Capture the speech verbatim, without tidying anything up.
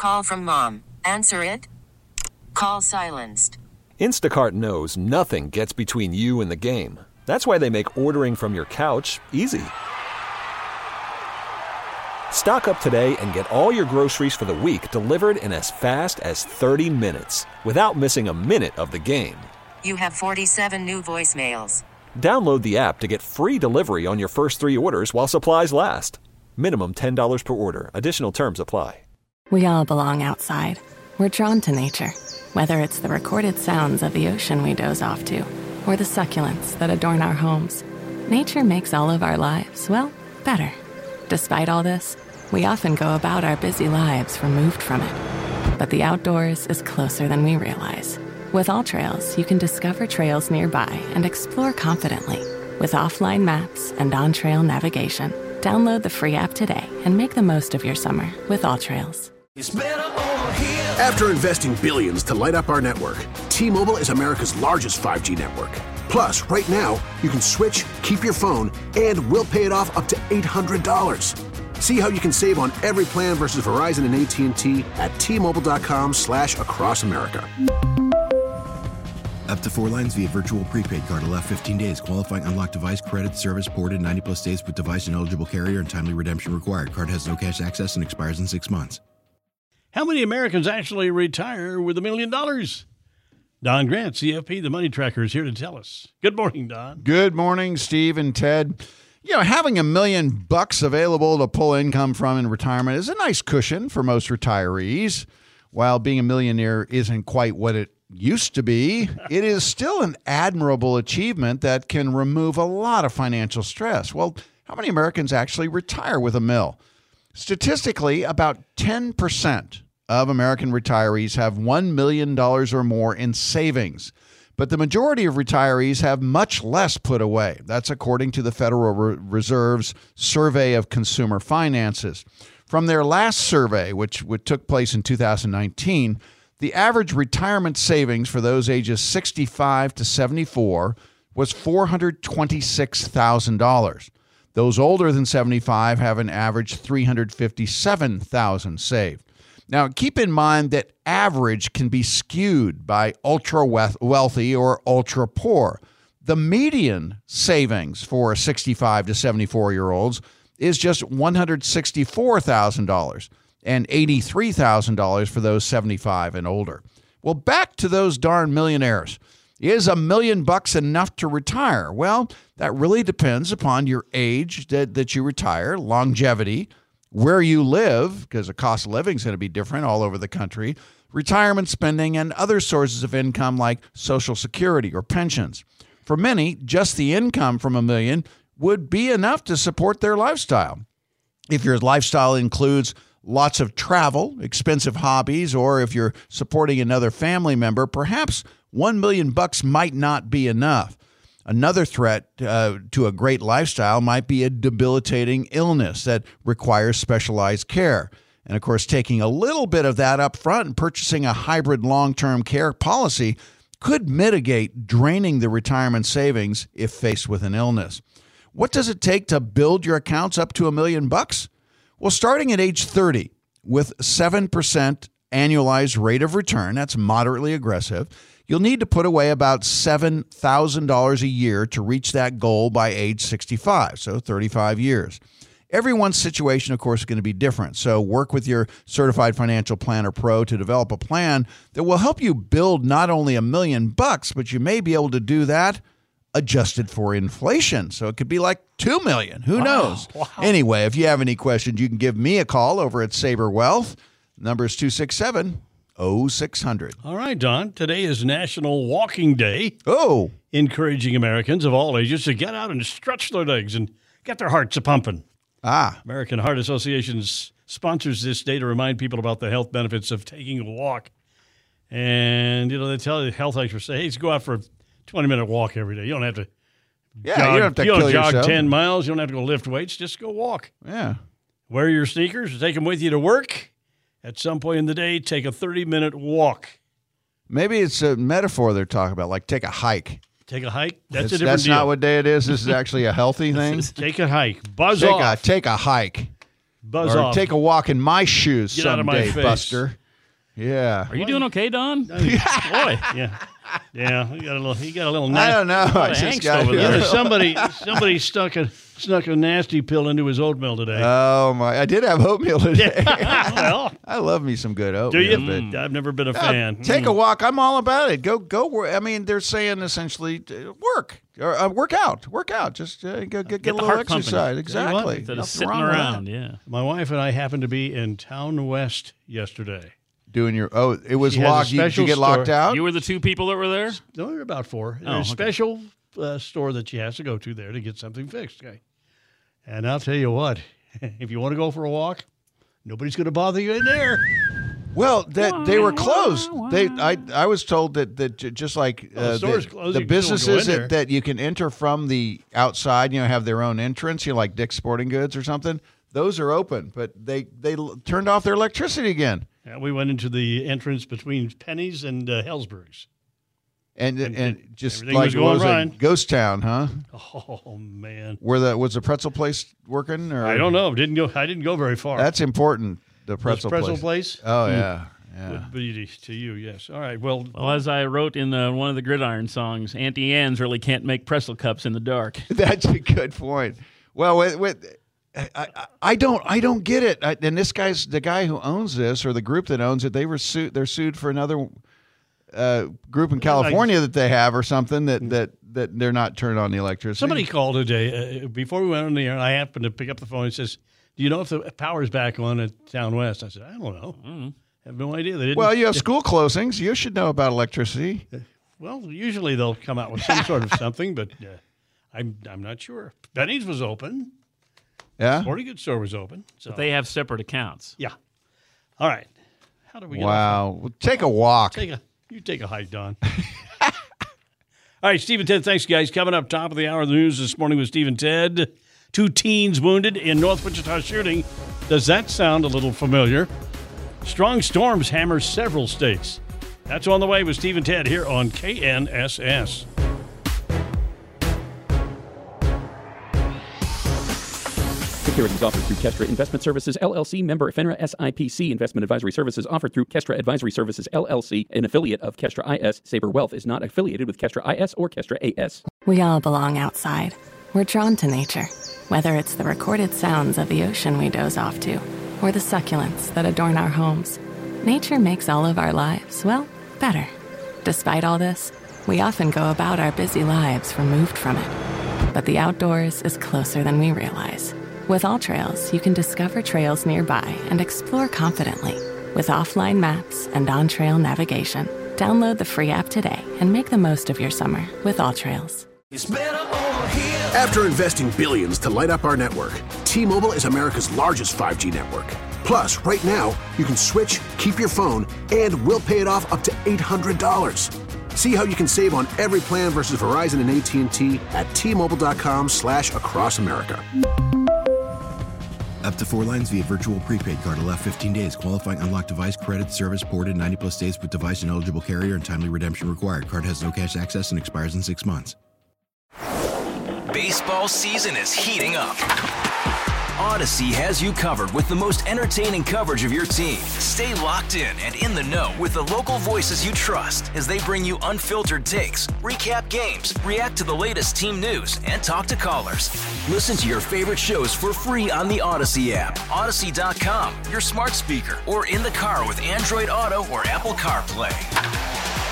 Call from mom. Answer it. Call silenced. Instacart knows nothing gets between you and the game. That's why they make ordering from your couch easy. Stock up today and get all your groceries for the week delivered in as fast as thirty minutes without missing a minute of the game. You have forty-seven new voicemails. Download the app to get free delivery on your first three orders while supplies last. Minimum ten dollars per order. Additional terms apply. We all belong outside. We're drawn to nature, whether it's the recorded sounds of the ocean we doze off to, or the succulents that adorn our homes. Nature makes all of our lives, well, better. Despite all this, we often go about our busy lives removed from it. But the outdoors is closer than we realize. With AllTrails, you can discover trails nearby and explore confidently. With offline maps and on-trail navigation, download the free app today and make the most of your summer with AllTrails. After investing billions to light up our network, T-Mobile is America's largest five G network. Plus, right now, you can switch, keep your phone, and we'll pay it off up to eight hundred dollars. See how you can save on every plan versus Verizon and A T and T at T-Mobile.com slash across America. Up to four lines via virtual prepaid card. Allow fifteen days. Qualifying unlocked device credit service ported ninety plus days with device and eligible carrier and timely redemption required. Card has no cash access and expires in six months. How many Americans actually retire with a million dollars? Don Grant, C F P, the Money Tracker, is here to tell us. Good morning, Don. Good morning, Steve and Ted. You know, having a million bucks available to pull income from in retirement is a nice cushion for most retirees. While being a millionaire isn't quite what it used to be, it is still an admirable achievement that can remove a lot of financial stress. Well, how many Americans actually retire with a mill? Statistically, about ten percent of American retirees have one million dollars or more in savings. But the majority of retirees have much less put away. That's according to the Federal Reserve's Survey of Consumer Finances. From their last survey, which, which took place in two thousand nineteen, the average retirement savings for those ages sixty-five to seventy-four was four hundred twenty-six thousand dollars. Those older than seventy-five have an average three hundred fifty-seven thousand dollars saved. Now, keep in mind that average can be skewed by ultra-wealthy or ultra-poor. The median savings for sixty-five to seventy-four-year-olds is just one hundred sixty-four thousand dollars and eighty-three thousand dollars for those seventy-five and older. Well, back to those darn millionaires. Is a million bucks enough to retire? Well, that really depends upon your age that, that you retire, longevity, where you live, because the cost of living is going to be different all over the country, retirement spending, and other sources of income like Social Security or pensions. For many, just the income from a million would be enough to support their lifestyle. If your lifestyle includes lots of travel, expensive hobbies, or if you're supporting another family member, perhaps one million bucks might not be enough. Another threat uh, to a great lifestyle might be a debilitating illness that requires specialized care. And of course, taking a little bit of that up front and purchasing a hybrid long-term care policy could mitigate draining the retirement savings if faced with an illness. What does it take to build your accounts up to a million bucks? Well, starting at age thirty with seven percent annualized rate of return, that's moderately aggressive, you'll need to put away about seven thousand dollars a year to reach that goal by age sixty-five, so thirty-five years. Everyone's situation, of course, is going to be different, so work with your Certified Financial Planner Pro to develop a plan that will help you build not only a million bucks, but you may be able to do that adjusted for inflation. So it could be like two million dollars. Who wow, knows? Wow. Anyway, if you have any questions, you can give me a call over at Sabre Wealth. Number is two six seven, oh six hundred. All right, Don. Today is National Walking Day. Oh. Encouraging Americans of all ages to get out and stretch their legs and get their hearts a-pumping. Ah. American Heart Association sponsors this day to remind people about the health benefits of taking a walk. And, you know, they tell you, health experts say, hey, just go out for a twenty-minute walk every day. You don't have to yeah, jog, you don't have to you don't kill jog yourself. ten miles. You don't have to go lift weights. Just go walk. Yeah. Wear your sneakers. Take them with you to work. At some point in the day, take a thirty-minute walk. Maybe it's a metaphor they're talking about, like take a hike. Take a hike? That's it's, a different That's deal. not what day it is. This is actually a healthy thing. Take a hike. Buzz take off. A, take a hike. Buzz or off. take a walk in my shoes Get out of my someday, face. Buster. Yeah. Are you doing okay, Don? Boy, yeah, yeah. He got a little. He got a little. I don't know. I of just angst got over Yeah, there. somebody, somebody stuck a snuck a nasty pill into his oatmeal today. Oh my! I did have oatmeal today. well, I love me some good do oatmeal. you? but- I've never been a Uh, fan. take Mm. a walk. I'm all about it. Go, go. wor- I mean, they're saying essentially uh, work or uh, work out, work out. Just uh, go, get, get a the little heart pumping. exercise. Exactly. Instead of Nothing sitting wrong with around, that. yeah. My wife and I happened to be in Town West yesterday. Doing your oh, it was She has a locked. You, did you special get locked store. out? You were the two people that were there? No, there were about four. Oh, There's a okay. special uh, store that she has to go to there to get something fixed. Okay. And I'll tell you what, if you want to go for a walk, nobody's going to bother you in there. Well, that they were closed. They, I, I was told that that j- just like Well, the uh, store's the, closed, the you can still go businesses in that, there. that you can enter from the outside, you know, have their own entrance. You know, like Dick's Sporting Goods or something. Those are open, but they they l- turned off their electricity again. Yeah, we went into the entrance between Penny's and uh, Hellsbury's. And and, And just everything like was what going was it, fine. Ghost Town, huh? Oh man, Where the was the pretzel place working? Or I don't know. Didn't go. I didn't go very far. That's important. The This pretzel, pretzel place. place. Oh yeah, yeah. Would be to you, yes. All right. Well, Well, as I wrote in uh, one of the Gridiron songs, Auntie Anne's really can't make pretzel cups in the dark. That's a good point. Well, with, with I, I, I don't I don't get it. I, and this guy's the guy who owns this or the group that owns it. They were sued. They're sued for another uh, group in California that they have or something that that that they're not turning on the electricity. somebody called today uh, before we went on the air, and I happened to pick up the phone. and says, "Do you know if the power's back on at Town West?" I said, "I don't know. Mm-hmm. I have no idea." They didn't. Well, you have school closings. You should know about electricity. Well, usually they'll come out with some sort of something, but uh, I'm I'm not sure. Benny's was open. Yeah. Sporting Goods store was open. So But they have separate accounts. yeah. All right. How do we get off? Wow. Well, take a walk. Take a you take a hike, Don. All right, Steve and Ted, thanks, guys. Coming up top of the hour of the news this morning with Steve and Ted. Two teens wounded in North Wichita shooting. Does that sound a little familiar? Strong storms hammer several states. That's on the way with Steve and Ted here on K N S S. Securities offered through Kestra Investment Services, L L C, member FINRA S I P C. Investment advisory services offered through Kestra Advisory Services, L L C, an affiliate of Kestra I S. Saber Wealth is not affiliated with Kestra I S or Kestra A S. We all belong outside. We're drawn to nature, whether it's the recorded sounds of the ocean we doze off to, or the succulents that adorn our homes. Nature makes all of our lives, well, better. Despite all this, we often go about our busy lives removed from it. But the outdoors is closer than we realize. With AllTrails, you can discover trails nearby and explore confidently. With offline maps and on-trail navigation, download the free app today and make the most of your summer with AllTrails. After investing billions to light up our network, T-Mobile is America's largest five G network. Plus, right now, you can switch, keep your phone, and we'll pay it off up to eight hundred dollars. See how you can save on every plan versus Verizon and A T and T at T-Mobile.com slash across America. Up to four lines via virtual prepaid card. Allow fifteen days. Qualifying unlocked device credit service ported ninety plus days with device and eligible carrier and timely redemption required. Card has no cash access and expires in six months. Baseball season is heating up. Odyssey has you covered with the most entertaining coverage of your team. Stay locked in and in the know with the local voices you trust as they bring you unfiltered takes, recap games, react to the latest team news, and talk to callers. Listen to your favorite shows for free on the Odyssey app, Odyssey dot com, your smart speaker, or in the car with Android Auto or Apple CarPlay.